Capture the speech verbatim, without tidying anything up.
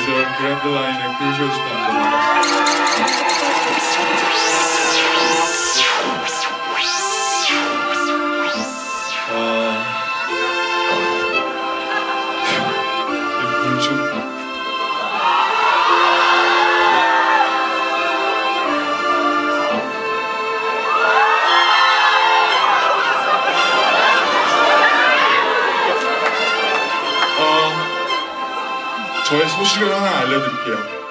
메이저 그랜드 라인의 크루셔스단도 많았습니다. 어, 물좀 저의 소식을 하나 알려드릴게요.